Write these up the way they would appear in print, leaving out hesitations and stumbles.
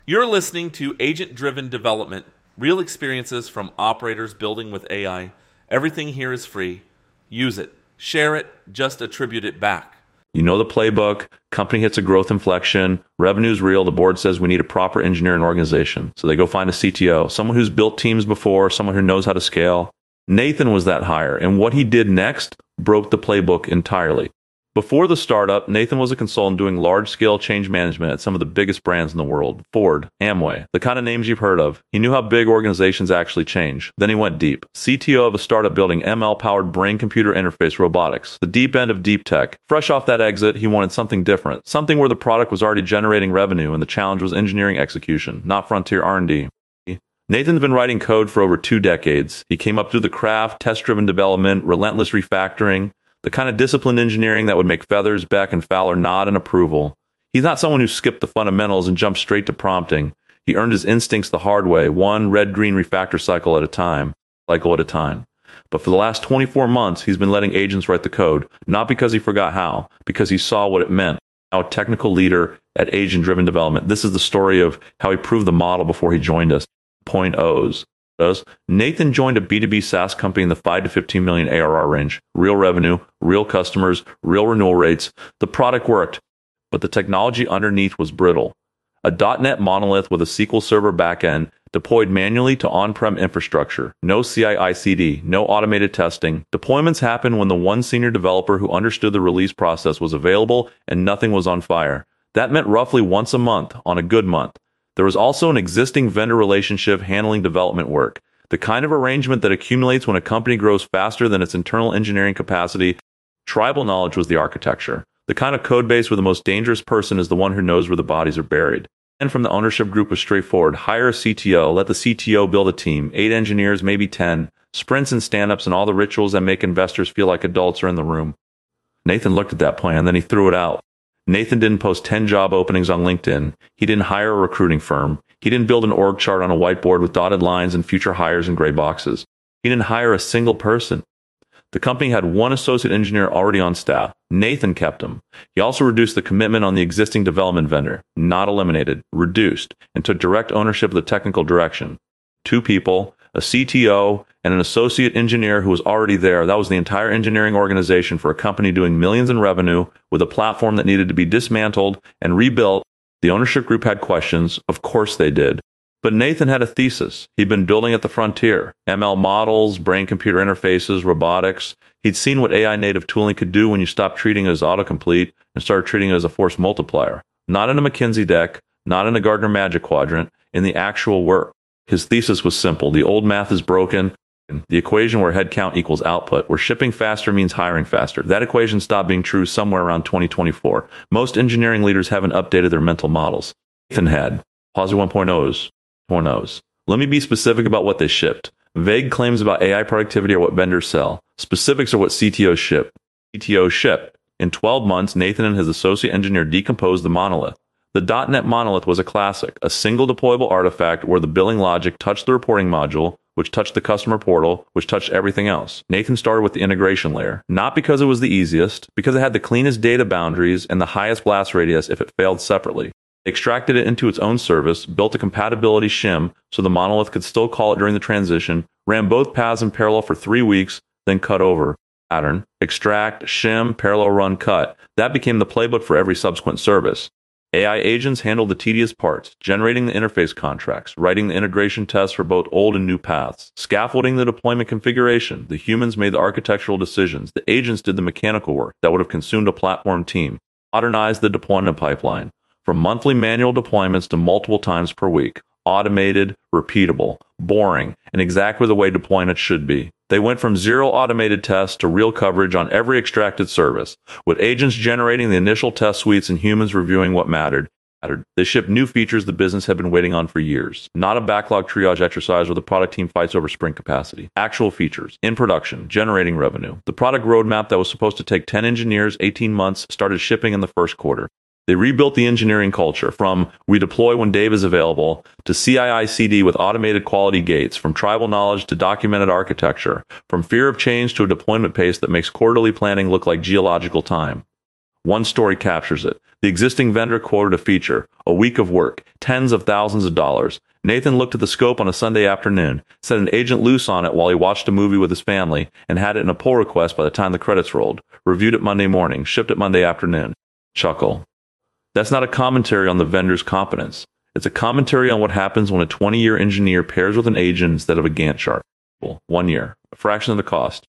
You're listening to Agent Driven Development, real experiences from operators building with AI. Everything here is free. Use it. Share it. Just attribute it back. You know the playbook, company hits a growth inflection, revenue's real, the board says we need a proper engineering organization. So they go find a CTO, someone who's built teams before, someone who knows how to scale. Nathan was that hire, and what he did next broke the playbook entirely. Before the startup, Nathan was a consultant doing large-scale change management at some of the biggest brands in the world, Ford, Amway, the kind of names you've heard of. He knew how big organizations actually change. Then he went deep. CTO of a startup building ML-powered brain-computer interface robotics, the deep end of deep tech. Fresh off that exit, he wanted something different, something where the product was already generating revenue and the challenge was engineering execution, not frontier R&D. Nathan's been writing code for over 2 decades. He came up through the craft, test-driven development, relentless refactoring, the kind of disciplined engineering that would make Feathers, Beck, and Fowler nod in approval. He's not someone who skipped the fundamentals and jumped straight to prompting. He earned his instincts the hard way, one red-green refactor cycle at a time. But for the last 24 months, he's been letting agents write the code, not because he forgot how, because he saw what it meant. Now a technical leader at agent-driven development. This is the story of how he proved the model before he joined us. Point O's. Nathan joined a B2B SaaS company in the 5 to 15 million ARR range. Real revenue, real customers, real renewal rates. The product worked, but the technology underneath was brittle. A .NET monolith with a SQL Server backend deployed manually to on-prem infrastructure. No CI/CD, no automated testing. Deployments happened when the one senior developer who understood the release process was available and nothing was on fire. That meant roughly once a month on a good month. There was also an existing vendor relationship handling development work, the kind of arrangement that accumulates when a company grows faster than its internal engineering capacity. Tribal knowledge was the architecture. The kind of code base where the most dangerous person is the one who knows where the bodies are buried. And from the ownership group was straightforward. Hire a CTO, let the CTO build a team, 8 engineers, maybe 10, sprints and stand-ups and all the rituals that make investors feel like adults are in the room. Nathan looked at that plan, then he threw it out. Nathan didn't post 10 job openings on LinkedIn. He didn't hire a recruiting firm. He didn't build an org chart on a whiteboard with dotted lines and future hires in gray boxes. He didn't hire a single person. The company had one associate engineer already on staff. Nathan kept him. He also reduced the commitment on the existing development vendor. Not eliminated, reduced, and took direct ownership of the technical direction. 2 people, a CTO, and an associate engineer who was already there. That was the entire engineering organization for a company doing millions in revenue with a platform that needed to be dismantled and rebuilt. The ownership group had questions. Of course they did. But Nathan had a thesis. He'd been building at the frontier. ML models, brain-computer interfaces, robotics. He'd seen what AI native tooling could do when you stopped treating it as autocomplete and started treating it as a force multiplier. Not in a McKinsey deck, not in a Gartner Magic Quadrant, in the actual work. His thesis was simple. The old math is broken. The equation where headcount equals output, where shipping faster means hiring faster. That equation stopped being true somewhere around 2024. Most engineering leaders haven't updated their mental models. Nathan had. Positive 1.0s. Let me be specific about what they shipped. Vague claims about AI productivity are what vendors sell. Specifics are what CTOs ship. CTOs ship. In 12 months, Nathan and his associate engineer decomposed the monolith. The .NET monolith was a classic, a single deployable artifact where the billing logic touched the reporting module, which touched the customer portal, which touched everything else. Nathan started with the integration layer, not because it was the easiest, because it had the cleanest data boundaries and the highest blast radius if it failed separately. They extracted it into its own service, built a compatibility shim so the monolith could still call it during the transition, ran both paths in parallel for 3 weeks, then cut over. Pattern, extract, shim, parallel run, cut. That became the playbook for every subsequent service. AI agents handled the tedious parts, generating the interface contracts, writing the integration tests for both old and new paths, scaffolding the deployment configuration. The humans made the architectural decisions. The agents did the mechanical work that would have consumed a platform team, modernized the deployment pipeline, from monthly manual deployments to multiple times per week. Automated, repeatable, boring, and exactly the way deployment should be. They went from 0 automated tests to real coverage on every extracted service, with agents generating the initial test suites and humans reviewing what mattered. They shipped new features the business had been waiting on for years. Not a backlog triage exercise where the product team fights over sprint capacity. Actual features, in production, generating revenue. The product roadmap that was supposed to take 10 engineers, 18 months, started shipping in the first quarter. They rebuilt the engineering culture from we deploy when Dave is available to CI/CD with automated quality gates, from tribal knowledge to documented architecture, from fear of change to a deployment pace that makes quarterly planning look like geological time. One story captures it. The existing vendor quoted a feature, a week of work, tens of thousands of dollars. Nathan looked at the scope on a Sunday afternoon, set an agent loose on it while he watched a movie with his family, and had it in a pull request by the time the credits rolled. Reviewed it Monday morning, shipped it Monday afternoon. Chuckle. That's not a commentary on the vendor's competence. It's a commentary on what happens when a 20-year engineer pairs with an agent instead of a Gantt chart. 1 year, a fraction of the cost.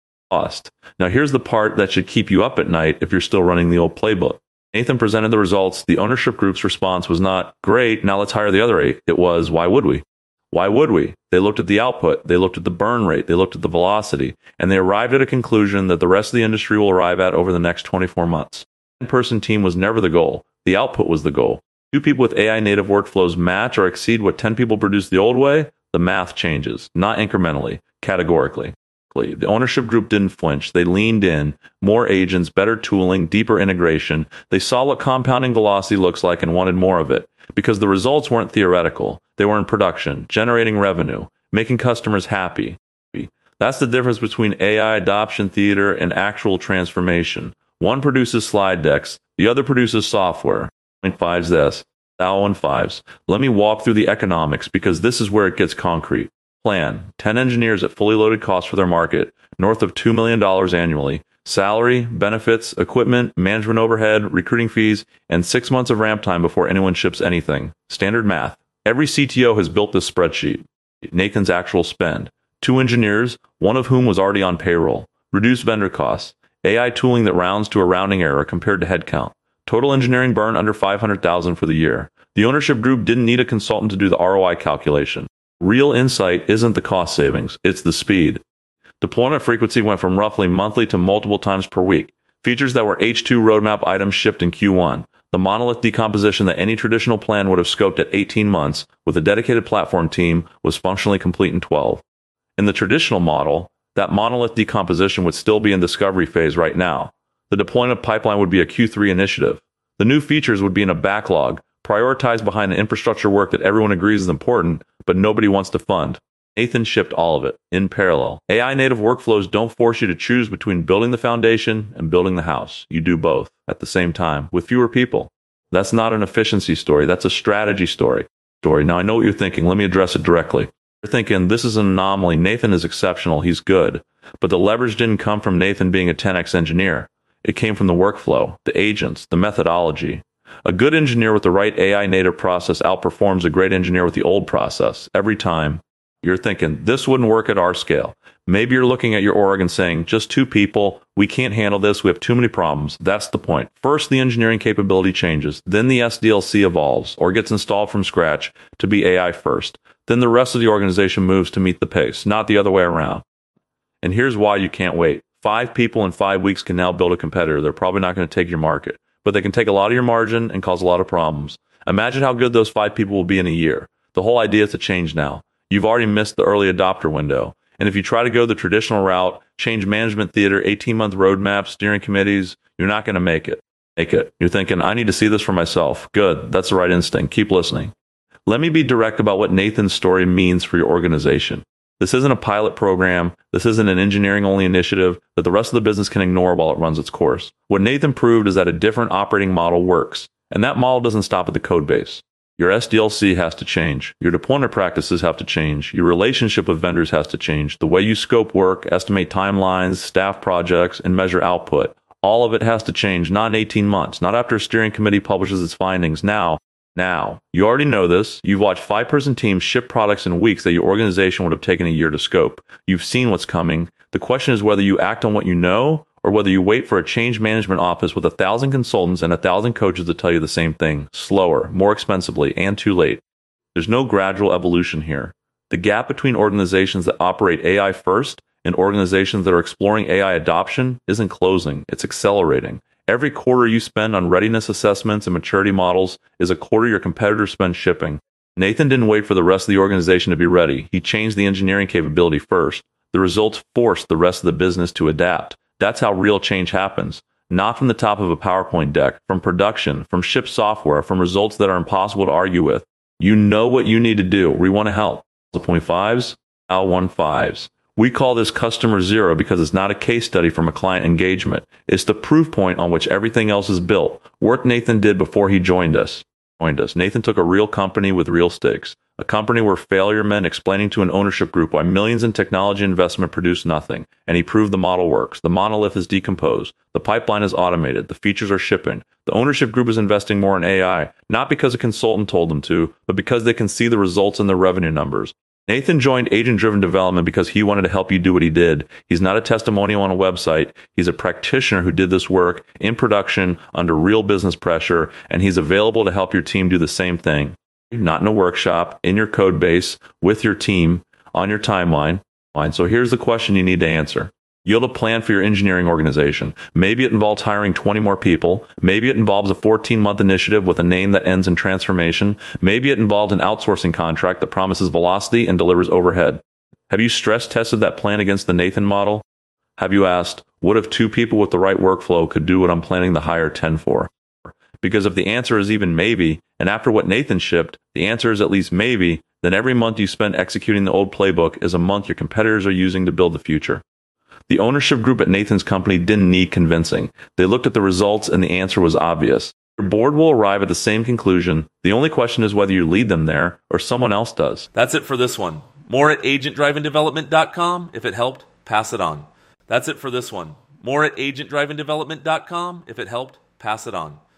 Now here's the part that should keep you up at night if you're still running the old playbook. Nathan presented the results. The ownership group's response was not, great, now let's hire the other 8. It was, why would we? Why would we? They looked at the output, they looked at the burn rate, they looked at the velocity, and they arrived at a conclusion that the rest of the industry will arrive at over the next 24 months. The 10-person team was never the goal. The output was the goal. 2 people with AI native workflows match or exceed what 10 people produce the old way, the math changes, not incrementally, categorically. The ownership group didn't flinch. They leaned in. More agents, better tooling, deeper integration. They saw what compounding velocity looks like and wanted more of it because the results weren't theoretical. They were in production, generating revenue, making customers happy. That's the difference between AI adoption theater and actual transformation. One produces slide decks. The other produces software. 5's this. Thou and 5's. Let me walk through the economics because this is where it gets concrete. Plan. 10 engineers at fully loaded costs for their market, north of $2 million annually. Salary, benefits, equipment, management overhead, recruiting fees, and 6 months of ramp time before anyone ships anything. Standard math. Every CTO has built this spreadsheet. Nathan's actual spend. 2 engineers, one of whom was already on payroll. Reduced vendor costs. AI tooling that rounds to a rounding error compared to headcount. Total engineering burn under $500,000 for the year. The ownership group didn't need a consultant to do the ROI calculation. Real insight isn't the cost savings, it's the speed. Deployment frequency went from roughly monthly to multiple times per week. Features that were H2 roadmap items shipped in Q1. The monolith decomposition that any traditional plan would have scoped at 18 months with a dedicated platform team was functionally complete in 12. In the traditional model, that monolith decomposition would still be in discovery phase right now. The deployment pipeline would be a Q3 initiative. The new features would be in a backlog, prioritized behind the infrastructure work that everyone agrees is important, but nobody wants to fund. Nathan shipped all of it in parallel. AI native workflows don't force you to choose between building the foundation and building the house. You do both at the same time with fewer people. That's not an efficiency story. That's a strategy story. Now I know what you're thinking. Let me address it directly. You're thinking this is an anomaly. Nathan is exceptional. He's good. But the leverage didn't come from Nathan being a 10x engineer. It came from the workflow, the agents, the methodology. A good engineer with the right AI native process outperforms a great engineer with the old process every time. You're thinking, this wouldn't work at our scale. Maybe you're looking at your org and saying, just 2 people, we can't handle this, we have too many problems. That's the point. First, the engineering capability changes. Then the SDLC evolves or gets installed from scratch to be AI first. Then the rest of the organization moves to meet the pace, not the other way around. And here's why you can't wait. 5 people in 5 weeks can now build a competitor. They're probably not going to take your market, but they can take a lot of your margin and cause a lot of problems. Imagine how good those 5 people will be in a year. The whole idea is to change now. You've already missed the early adopter window. And if you try to go the traditional route, change management theater, 18-month roadmaps, steering committees, you're not going to make it. You're thinking, I need to see this for myself. Good. That's the right instinct. Keep listening. Let me be direct about what Nathan's story means for your organization. This isn't a pilot program. This isn't an engineering-only initiative that the rest of the business can ignore while it runs its course. What Nathan proved is that a different operating model works. And that model doesn't stop at the code base. Your SDLC has to change. Your deployment practices have to change. Your relationship with vendors has to change. The way you scope work, estimate timelines, staff projects, and measure output. All of it has to change, not in 18 months, not after a steering committee publishes its findings. Now, you already know this. You've watched 5-person teams ship products in weeks that your organization would have taken a year to scope. You've seen what's coming. The question is whether you act on what you know or whether you wait for a change management office with 1,000 consultants and 1,000 coaches to tell you the same thing, slower, more expensively, and too late. There's no gradual evolution here. The gap between organizations that operate AI first and organizations that are exploring AI adoption isn't closing, it's accelerating. Every quarter you spend on readiness assessments and maturity models is a quarter your competitors spend shipping. Nathan didn't wait for the rest of the organization to be ready. He changed the engineering capability first. The results forced the rest of the business to adapt. That's how real change happens. Not from the top of a PowerPoint deck, from production, from shipped software, from results that are impossible to argue with. You know what you need to do. We want to help. The 0.5s, L15s. We call this customer zero because it's not a case study from a client engagement. It's the proof point on which everything else is built. Work Nathan did before he joined us. Nathan took a real company with real stakes, a company where failure meant explaining to an ownership group why millions in technology investment produced nothing, and he proved the model works. The monolith is decomposed. The pipeline is automated. The features are shipping. The ownership group is investing more in AI, not because a consultant told them to, but because they can see the results in their revenue numbers. Nathan joined agent-driven development because he wanted to help you do what he did. He's not a testimonial on a website. He's a practitioner who did this work in production under real business pressure, and he's available to help your team do the same thing. Not in a workshop, in your code base, with your team, on your timeline. So here's the question you need to answer. You have a plan for your engineering organization. Maybe it involves hiring 20 more people. Maybe it involves a 14-month initiative with a name that ends in transformation. Maybe it involves an outsourcing contract that promises velocity and delivers overhead. Have you stress tested that plan against the Nathan model? Have you asked, what if 2 people with the right workflow could do what I'm planning to hire 10 for? Because if the answer is even maybe, and after what Nathan shipped, the answer is at least maybe, then every month you spend executing the old playbook is a month your competitors are using to build the future. The ownership group at Nathan's company didn't need convincing. They looked at the results and the answer was obvious. Your board will arrive at the same conclusion. The only question is whether you lead them there or someone else does. That's it for this one. More at agentdrivendevelopment.com. If it helped, pass it on. That's it for this one. More at agentdrivendevelopment.com. If it helped, pass it on.